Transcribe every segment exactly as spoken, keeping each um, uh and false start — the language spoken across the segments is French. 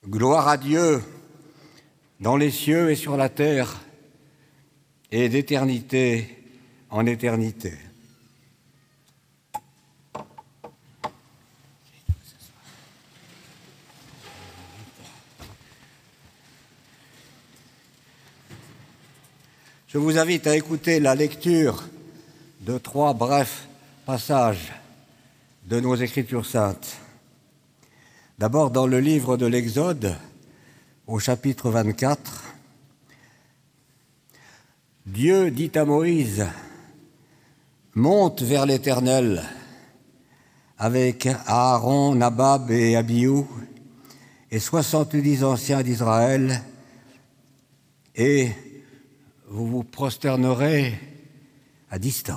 Gloire à Dieu dans les cieux et sur la terre, et d'éternité en éternité. Je vous invite à écouter la lecture de trois brefs passages de nos Écritures saintes. D'abord, dans le livre de l'Exode, au chapitre vingt-quatre, Dieu dit à Moïse : « Monte vers l'Éternel avec Aaron, Nabab et Abihu et soixante-dix anciens d'Israël, et vous vous prosternerez à distance. »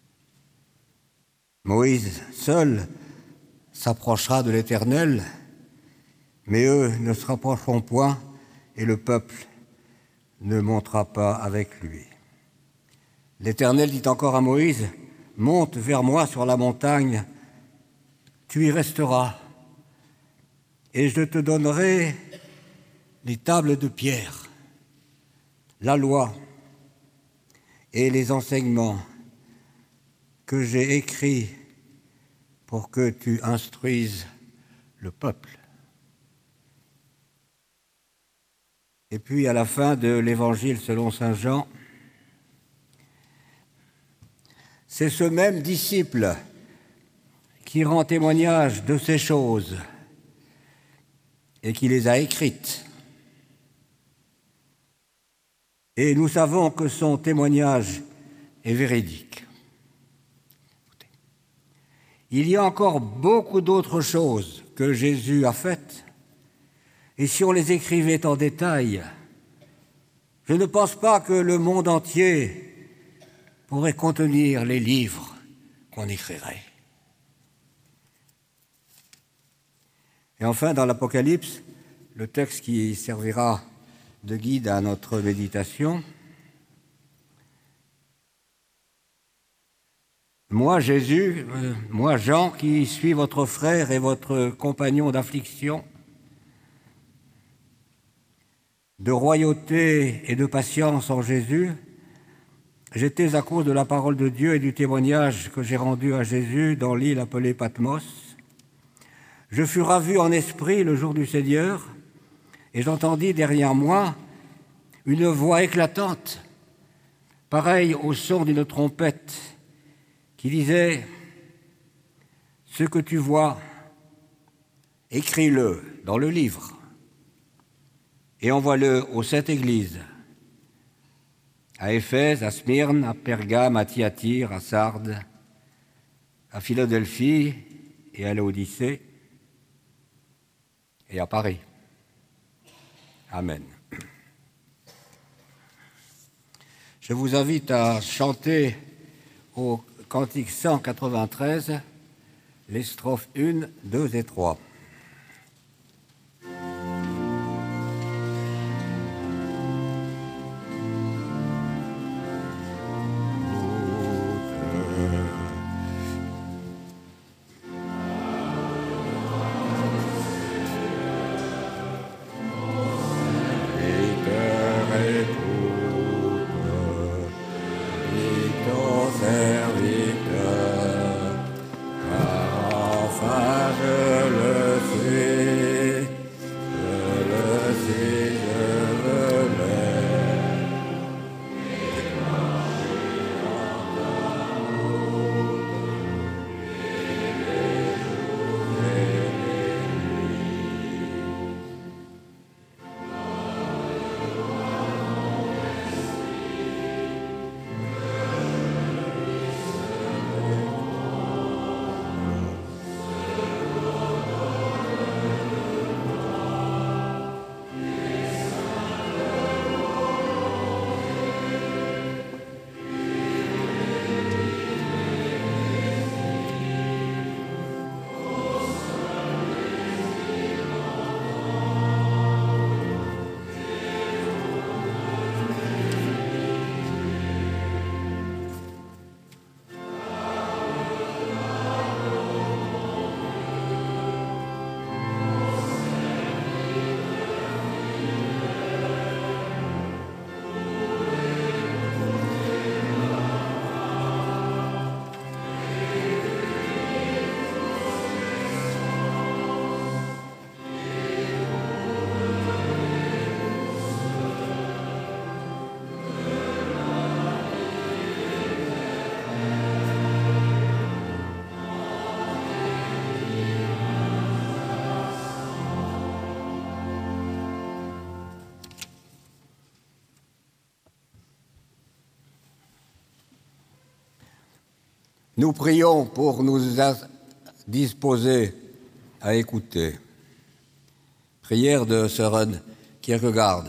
Moïse seul s'approchera de l'Éternel, mais eux ne se rapprocheront point, et le peuple ne montera pas avec lui. L'Éternel dit encore à Moïse : « Monte vers moi sur la montagne, tu y resteras, et je te donnerai les tables de pierre, la loi et les enseignements que j'ai écrits pour que tu instruises le peuple. » Et puis, à la fin de l'Évangile selon saint Jean, c'est ce même disciple qui rend témoignage de ces choses et qui les a écrites. Et nous savons que son témoignage est véridique. Il y a encore beaucoup d'autres choses que Jésus a faites, et si on les écrivait en détail, je ne pense pas que le monde entier pourrait contenir les livres qu'on écrirait. Et enfin, dans l'Apocalypse, le texte qui servira de guide à notre méditation, moi, Jésus, euh, moi, Jean, qui suis votre frère et votre compagnon d'affliction, de royauté et de patience en Jésus, j'étais à cause de la parole de Dieu et du témoignage que j'ai rendu à Jésus dans l'île appelée Patmos. Je fus ravi en esprit le jour du Seigneur, et j'entendis derrière moi une voix éclatante, pareille au son d'une trompette, qui disait : « Ce que tu vois, écris-le dans le livre et envoie-le aux sept églises, à Éphèse, à Smyrne, à Pergame, à Thyatire, à Sardes, à Philadelphie et à Laodicée et à Paris. » Amen. Je vous invite à chanter au Cantique cent quatre-vingt-treize, les strophes un, deux et trois. Enfin je le Nous prions pour nous disposer à écouter. Prière de Søren Kierkegaard.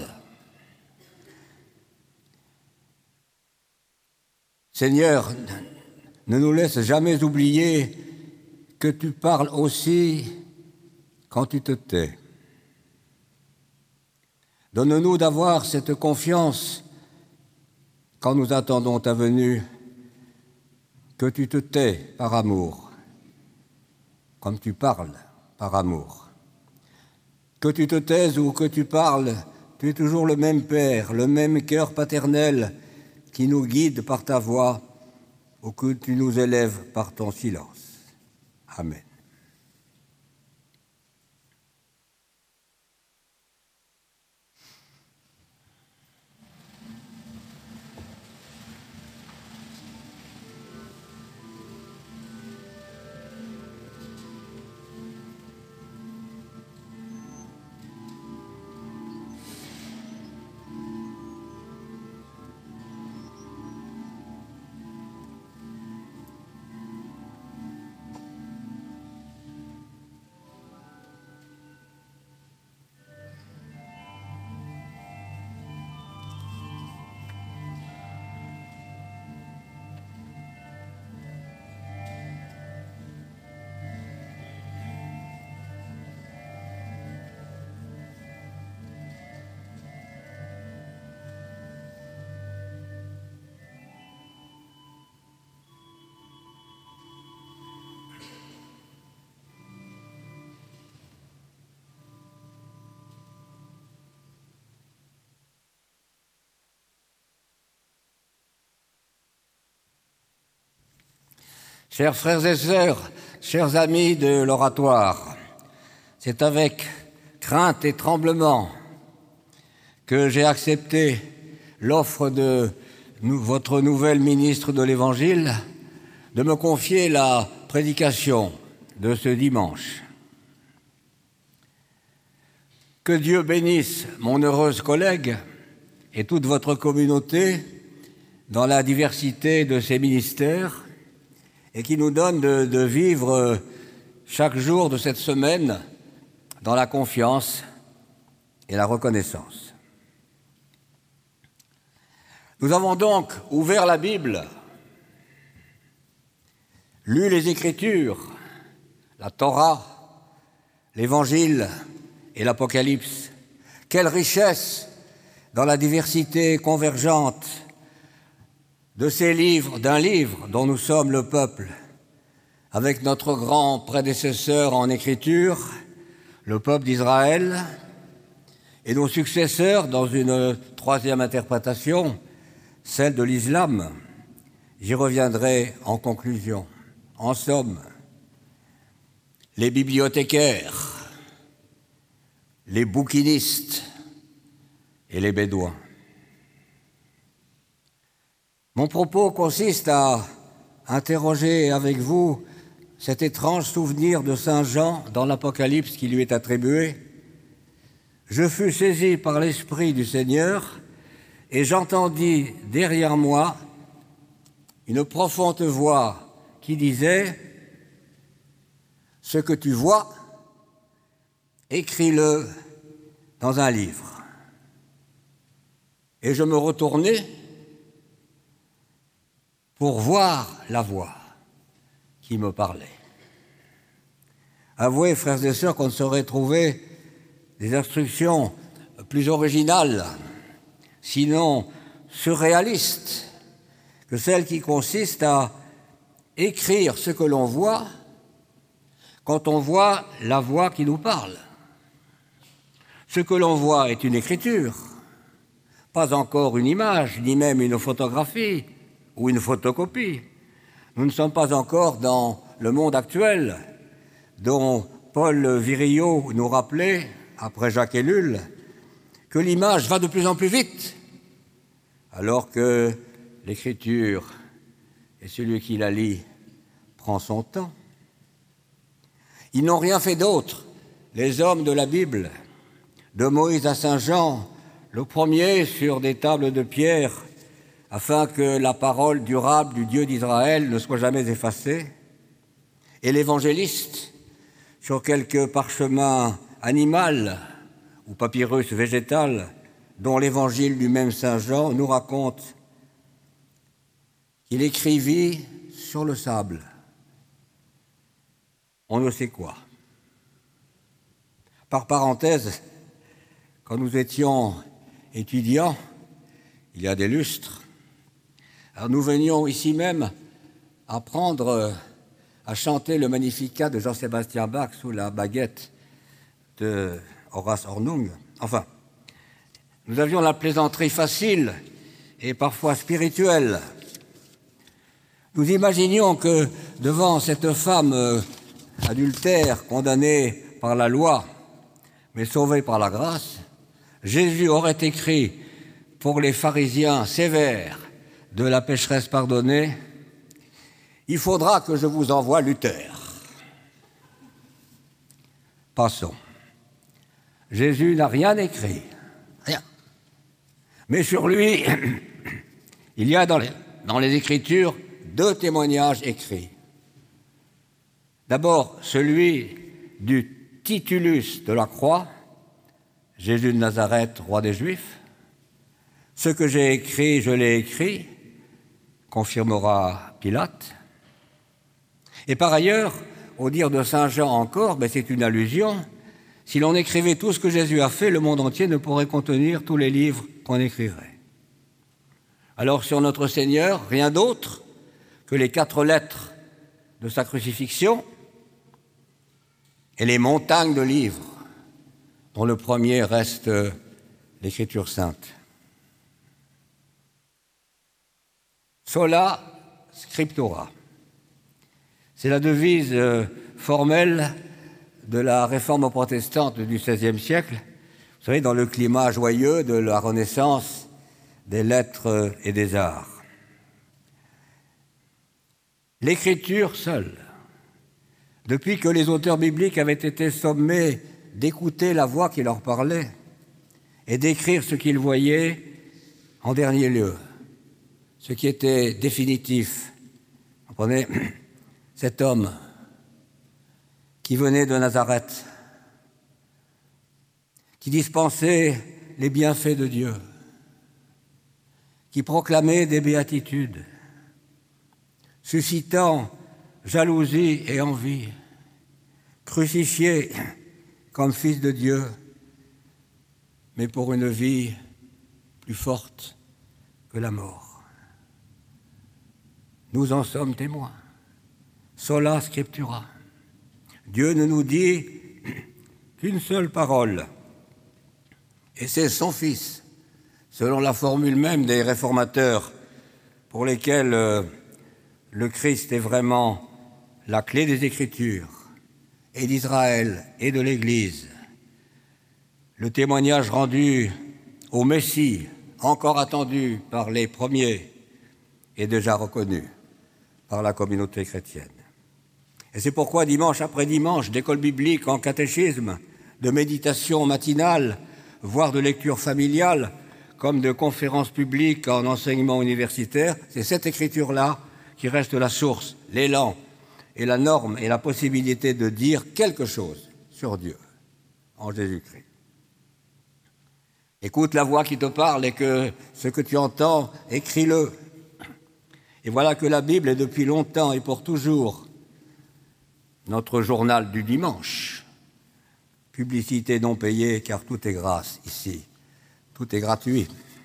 Seigneur, ne nous laisse jamais oublier que tu parles aussi quand tu te tais. Donne-nous d'avoir cette confiance quand nous attendons ta venue, que tu te tais par amour, comme tu parles par amour. Que tu te taises ou que tu parles, tu es toujours le même Père, le même cœur paternel qui nous guide par ta voix ou que tu nous élèves par ton silence. Amen. Chers frères et sœurs, chers amis de l'oratoire, c'est avec crainte et tremblement que j'ai accepté l'offre de votre nouvelle ministre de l'Évangile de me confier la prédication de ce dimanche. Que Dieu bénisse mon heureuse collègue et toute votre communauté dans la diversité de ses ministères et qui nous donne de, de vivre chaque jour de cette semaine dans la confiance et la reconnaissance. Nous avons donc ouvert la Bible, lu les Écritures, la Torah, l'Évangile et l'Apocalypse. Quelle richesse dans la diversité convergente de ces livres, d'un livre dont nous sommes le peuple, avec notre grand prédécesseur en écriture, le peuple d'Israël, et nos successeurs dans une troisième interprétation, celle de l'islam. J'y reviendrai en conclusion. En somme, les bibliothécaires, les bouquinistes et les bédouins. Mon propos consiste à interroger avec vous cet étrange souvenir de Saint Jean dans l'Apocalypse qui lui est attribué. Je fus saisi par l'Esprit du Seigneur et j'entendis derrière moi une profonde voix qui disait « Ce que tu vois, écris-le dans un livre. » Et je me retournai pour voir la voix qui me parlait. Avouez, frères et sœurs, qu'on ne saurait trouver des instructions plus originales, sinon surréalistes, que celles qui consistent à écrire ce que l'on voit quand on voit la voix qui nous parle. Ce que l'on voit est une écriture, pas encore une image, ni même une photographie ou une photocopie. Nous ne sommes pas encore dans le monde actuel dont Paul Virilio nous rappelait, après Jacques Ellul, que l'image va de plus en plus vite, alors que l'écriture et celui qui la lit prend son temps. Ils n'ont rien fait d'autre, les hommes de la Bible, de Moïse à Saint Jean, le premier sur des tables de pierre afin que la parole durable du Dieu d'Israël ne soit jamais effacée, et l'évangéliste, sur quelque parchemin animal ou papyrus végétal, dont l'évangile du même Saint Jean nous raconte qu'il écrivit sur le sable. On ne sait quoi. Par parenthèse, quand nous étions étudiants, il y a des lustres, alors nous venions ici même apprendre à chanter le Magnificat de Jean-Sébastien Bach sous la baguette de Horace Hornung. Enfin, nous avions la plaisanterie facile et parfois spirituelle. Nous imaginions que devant cette femme euh, adultère, condamnée par la loi, mais sauvée par la grâce, Jésus aurait écrit pour les pharisiens sévères de la pécheresse pardonnée, « Il faudra que je vous envoie Luther. » Passons. Jésus n'a rien écrit, rien. Mais sur lui, il y a dans les, dans les Écritures deux témoignages écrits. D'abord, celui du titulus de la croix, Jésus de Nazareth, roi des Juifs. Ce que j'ai écrit, je l'ai écrit, confirmera Pilate. Et par ailleurs, au dire de Saint Jean encore, mais c'est une allusion, si l'on écrivait tout ce que Jésus a fait, le monde entier ne pourrait contenir tous les livres qu'on écrirait. Alors sur notre Seigneur, rien d'autre que les quatre lettres de sa crucifixion et les montagnes de livres, dont le premier reste l'Écriture sainte. Sola scriptura. C'est la devise formelle de la réforme protestante du seizième siècle, vous savez, dans le climat joyeux de la Renaissance des lettres et des arts. L'écriture seule, depuis que les auteurs bibliques avaient été sommés d'écouter la voix qui leur parlait et d'écrire ce qu'ils voyaient en dernier lieu, ce qui était définitif. Vous comprenez ? Cet homme qui venait de Nazareth, qui dispensait les bienfaits de Dieu, qui proclamait des béatitudes, suscitant jalousie et envie, crucifié comme fils de Dieu, mais pour une vie plus forte que la mort. Nous en sommes témoins. Sola scriptura. Dieu ne nous dit qu'une seule parole, et c'est son Fils, selon la formule même des réformateurs pour lesquels euh, le Christ est vraiment la clé des Écritures, et d'Israël et de l'Église. Le témoignage rendu au Messie, encore attendu par les premiers, est déjà reconnu par la communauté chrétienne. Et c'est pourquoi dimanche après dimanche, d'école biblique en catéchisme, de méditation matinale, voire de lecture familiale, comme de conférences publiques en enseignement universitaire, c'est cette écriture-là qui reste la source, l'élan et la norme et la possibilité de dire quelque chose sur Dieu en Jésus-Christ. Écoute la voix qui te parle et que ce que tu entends, écris-le. Et voilà que la Bible est depuis longtemps et pour toujours notre journal du dimanche. Publicité non payée, car tout est grâce ici. Tout est gratuit.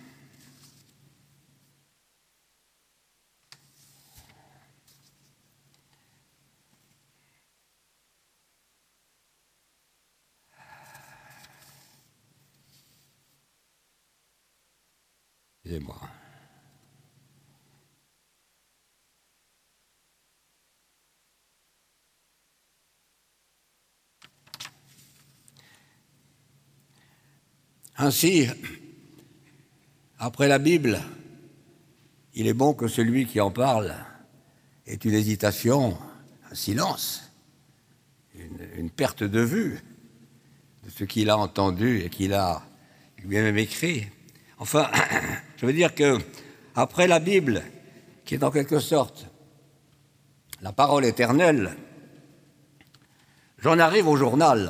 Excusez-moi. Ainsi, après la Bible, il est bon que celui qui en parle ait une hésitation, un silence, une, une perte de vue de ce qu'il a entendu et qu'il a lui-même écrit. Enfin, je veux dire que Après la Bible, qui est en quelque sorte la parole éternelle, j'en arrive au journal.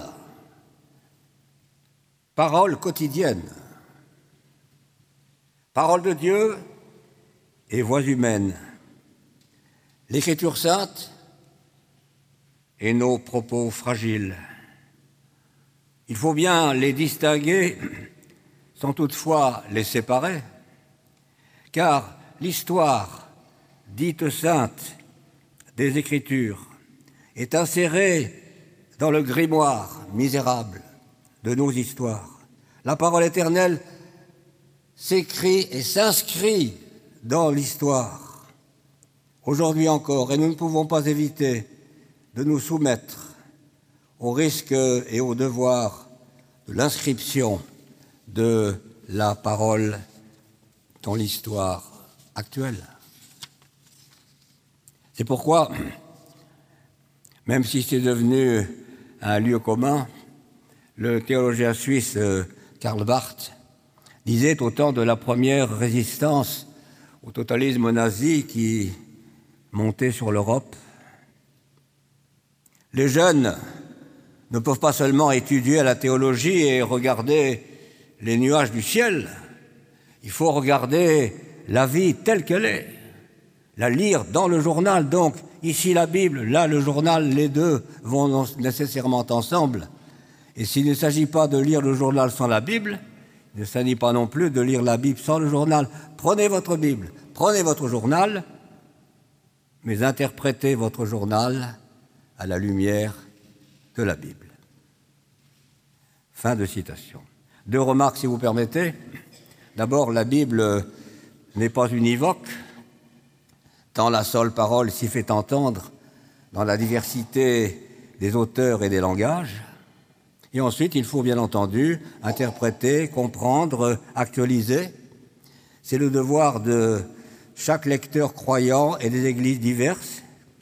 Parole quotidienne. Parole de Dieu et voix humaine. L'Écriture sainte et nos propos fragiles. Il faut bien les distinguer sans toutefois les séparer, car l'histoire dite sainte des Écritures est insérée dans le grimoire misérable de nos histoires. La parole éternelle s'écrit et s'inscrit dans l'histoire, aujourd'hui encore, et nous ne pouvons pas éviter de nous soumettre aux risques et aux devoirs de l'inscription de la parole dans l'histoire actuelle. C'est pourquoi, même si c'est devenu un lieu commun, le théologien suisse Karl Barth disait au temps de la première résistance au totalisme nazi qui montait sur l'Europe, les jeunes ne peuvent pas seulement étudier la théologie et regarder les nuages du ciel, il faut regarder la vie telle qu'elle est, la lire dans le journal. Donc, ici la Bible, là le journal, les deux vont nécessairement ensemble. Et s'il ne s'agit pas de lire le journal sans la Bible, il ne s'agit pas non plus de lire la Bible sans le journal. Prenez votre Bible, prenez votre journal, mais interprétez votre journal à la lumière de la Bible. Fin de citation. Deux remarques, si vous permettez. D'abord, la Bible n'est pas univoque, tant la seule parole s'y fait entendre dans la diversité des auteurs et des langages. Et ensuite, il faut bien entendu interpréter, comprendre, actualiser. C'est le devoir de chaque lecteur croyant et des églises diverses.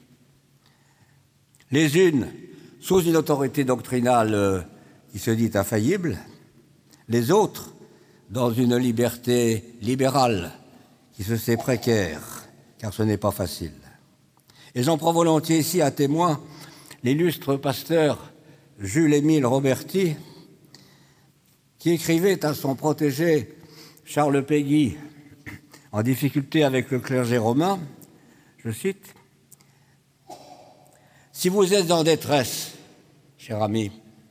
Les unes sous une autorité doctrinale qui se dit infaillible, les autres dans une liberté libérale qui se sait précaire, car ce n'est pas facile. Et j'en prends volontiers ici à témoin l'illustre pasteur Jules-Émile Roberti, qui écrivait à son protégé Charles Péguy, en difficulté avec le clergé romain, je cite, « Si vous êtes en détresse, cher ami,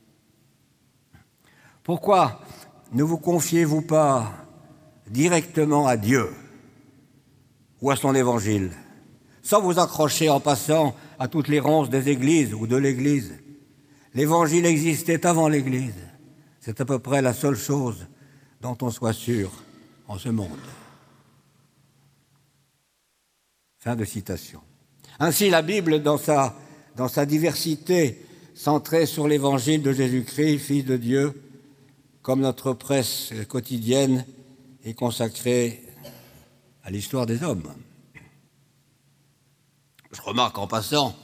pourquoi ne vous confiez-vous pas directement à Dieu ou à son évangile, sans vous accrocher en passant à toutes les ronces des églises ou de l'Église? L'évangile existait avant l'Église. C'est à peu près la seule chose dont on soit sûr en ce monde. » Fin de citation. Ainsi, la Bible, dans sa, dans sa diversité, centrée sur l'Évangile de Jésus-Christ, Fils de Dieu, comme notre presse quotidienne, est consacrée à l'histoire des hommes. Je remarque en passant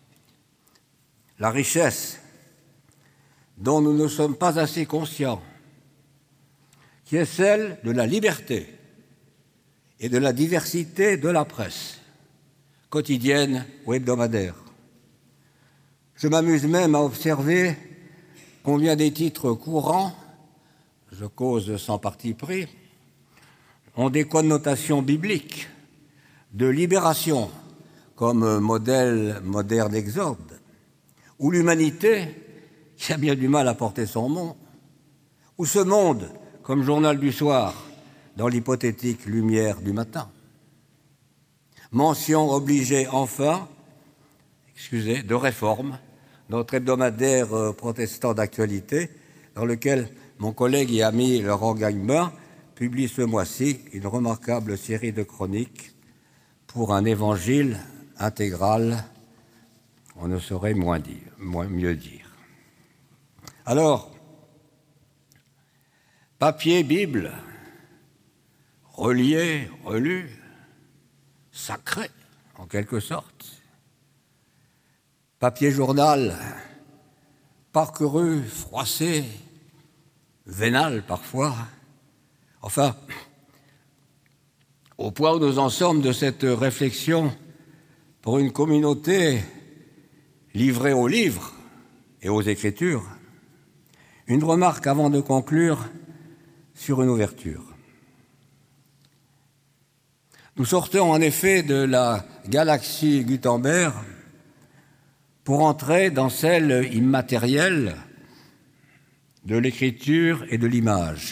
la richesse dont nous ne sommes pas assez conscients, qui est celle de la liberté et de la diversité de la presse, quotidienne ou hebdomadaire. Je m'amuse même à observer combien des titres courants, je cause sans parti pris, ont des connotations bibliques, de libération comme modèle moderne d'exode, ou l'humanité qui a bien du mal à porter son nom, ou ce monde comme journal du soir dans l'hypothétique lumière du matin. Mention obligée enfin, excusez, de Réforme, notre hebdomadaire protestant d'actualité, dans lequel mon collègue et ami Laurent Gagnin publie ce mois-ci une remarquable série de chroniques pour un évangile intégral, on ne saurait moins dire, moins mieux dire. Alors, papier, Bible, relié, relu, sacré, en quelque sorte. Papier journal, parcouru, froissé, vénal parfois. Enfin, Au point où nous en sommes de cette réflexion pour une communauté livrée aux livres et aux Écritures, une remarque avant de conclure sur une ouverture. Nous sortons en effet de la galaxie Gutenberg pour entrer dans celle immatérielle de l'écriture et de l'image.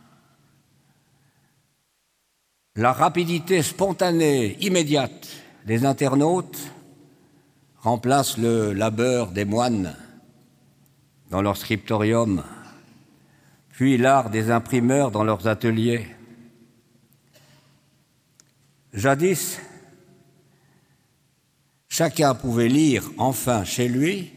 La rapidité spontanée, immédiate des internautes remplace le labeur des moines dans leur scriptorium, puis l'art des imprimeurs dans leurs ateliers. Jadis, chacun pouvait lire enfin chez lui,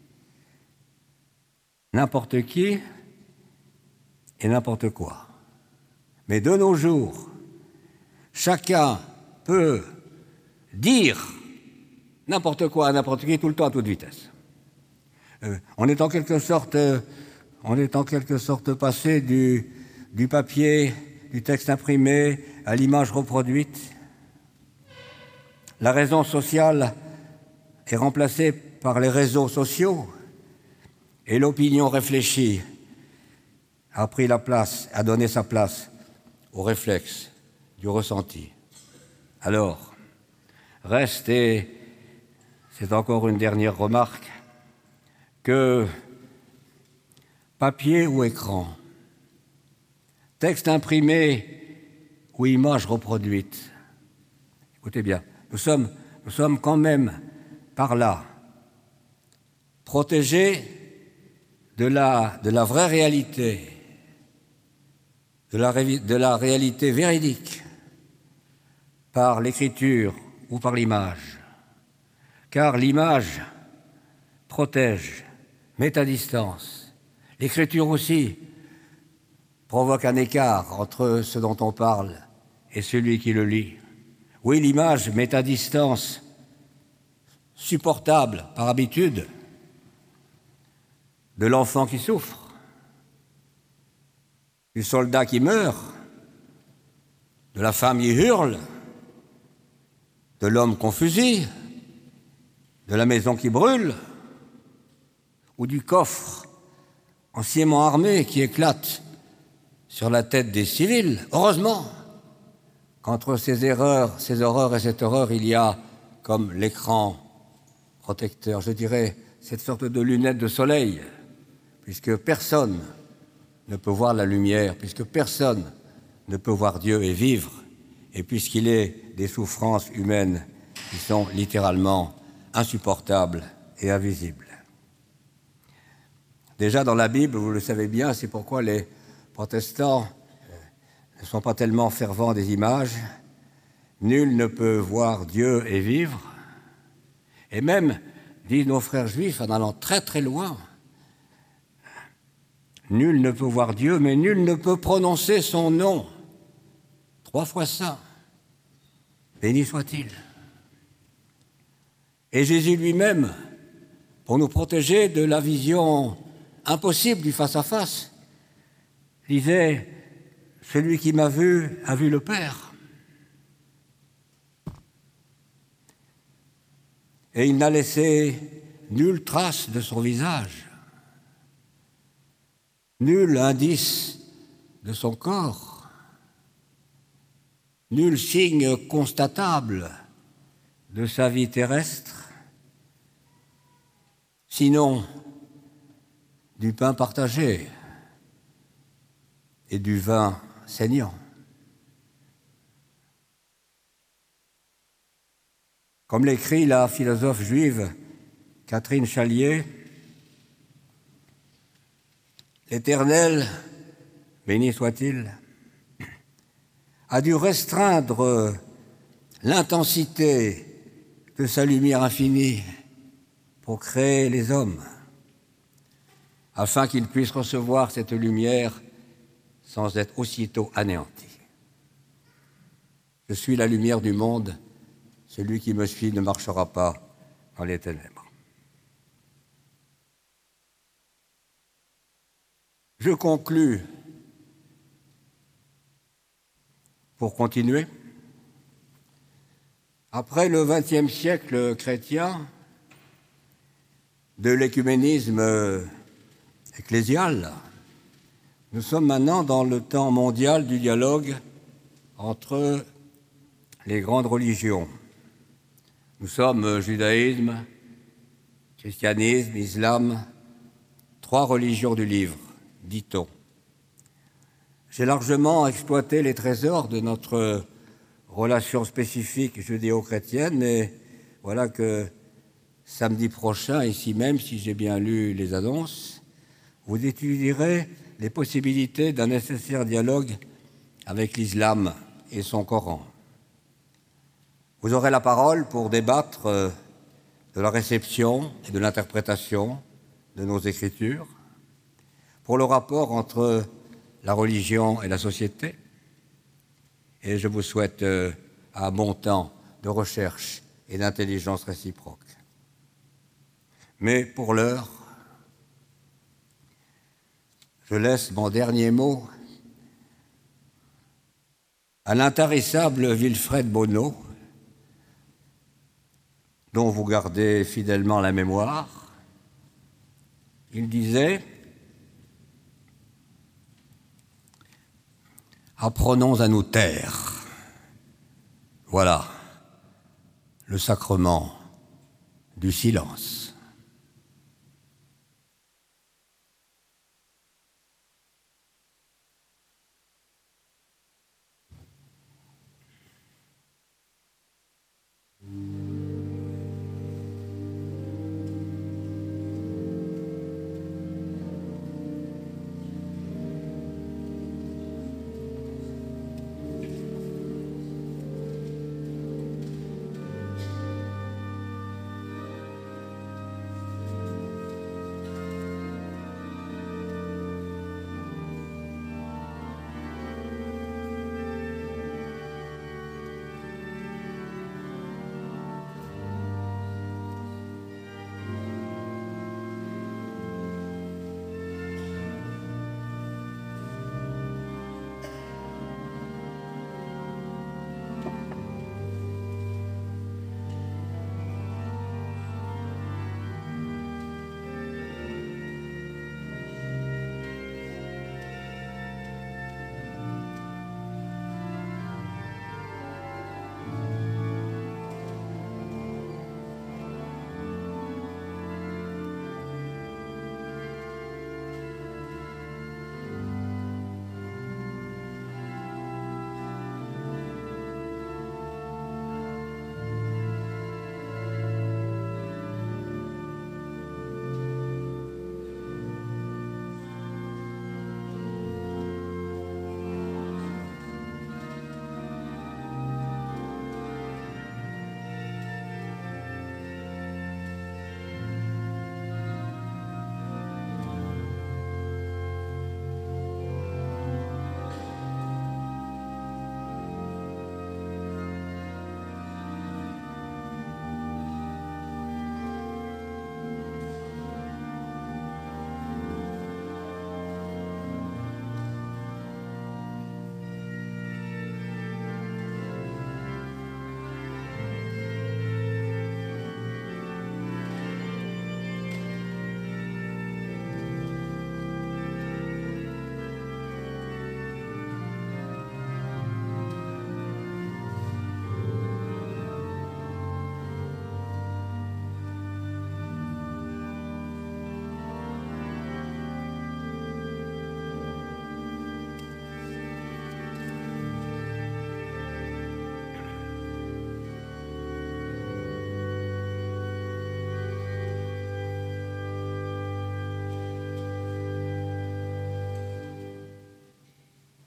n'importe qui et n'importe quoi. Mais de nos jours, chacun peut dire n'importe quoi à n'importe qui tout le temps à toute vitesse. Euh, on est en quelque sorte, euh, on est en quelque sorte passé du, du papier, du texte imprimé à l'image reproduite. La raison sociale est remplacée par les réseaux sociaux et l'opinion réfléchie a pris la place, a donné sa place au réflexe du ressenti. Alors, reste, et c'est encore une dernière remarque, que papier ou écran, texte imprimé ou image reproduite, écoutez bien, nous sommes, nous sommes quand même par là protégés de la, de la vraie réalité, de la, de la réalité véridique, par l'écriture ou par l'image. Car l'image protège, met à distance. L'écriture aussi provoque un écart entre ce dont on parle et celui qui le lit. Oui, l'image met à distance, supportable par habitude, de l'enfant qui souffre, du soldat qui meurt, de la femme qui hurle, de l'homme qu'on fusille, de la maison qui brûle, ou du coffre anciennement armé qui éclate sur la tête des civils. Heureusement qu'entre ces erreurs, ces horreurs et cette horreur, il y a, comme l'écran protecteur, je dirais, cette sorte de lunette de soleil, puisque personne ne peut voir la lumière, puisque personne ne peut voir Dieu et vivre, et puisqu'il est des souffrances humaines qui sont littéralement insupportables et invisibles. Déjà dans la Bible, vous le savez bien, c'est pourquoi les protestants ne sont pas tellement fervents des images. Nul ne peut voir Dieu et vivre. Et même, disent nos frères juifs, en allant très très loin, nul ne peut voir Dieu, mais nul ne peut prononcer son nom. Trois fois ça. Béni soit-il. Et Jésus lui-même, pour nous protéger de la vision impossible du face-à-face, disait « Celui qui m'a vu a vu le Père ». Et il n'a laissé nulle trace de son visage, nul indice de son corps, nul signe constatable de sa vie terrestre, sinon du pain partagé et du vin saignant. Comme l'écrit la philosophe juive Catherine Chalier, l'Éternel, béni soit-il, a dû restreindre l'intensité de sa lumière infinie pour créer les hommes, afin qu'ils puissent recevoir cette lumière sans être aussitôt anéantis. Je suis la lumière du monde, celui qui me suit ne marchera pas dans les ténèbres. Je conclus, pour continuer, Après le vingtième siècle chrétien, de l'écuménisme ecclésial, nous sommes maintenant dans le temps mondial du dialogue entre les grandes religions. Nous sommes judaïsme, christianisme, islam, trois religions du livre, dit-on. J'ai largement exploité les trésors de notre relation spécifique judéo-chrétienne, mais voilà que samedi prochain, ici même, si j'ai bien lu les annonces, vous étudierez les possibilités d'un nécessaire dialogue avec l'islam et son Coran. Vous aurez la parole pour débattre de la réception et de l'interprétation de nos écritures, pour le rapport entre la religion et la société, et je vous souhaite un bon temps de recherche et d'intelligence réciproque. Mais pour l'heure, je laisse mon dernier mot à l'intarissable Wilfred Bonnot, dont vous gardez fidèlement la mémoire. Il disait « Apprenons à nous taire. Voilà le sacrement du silence. »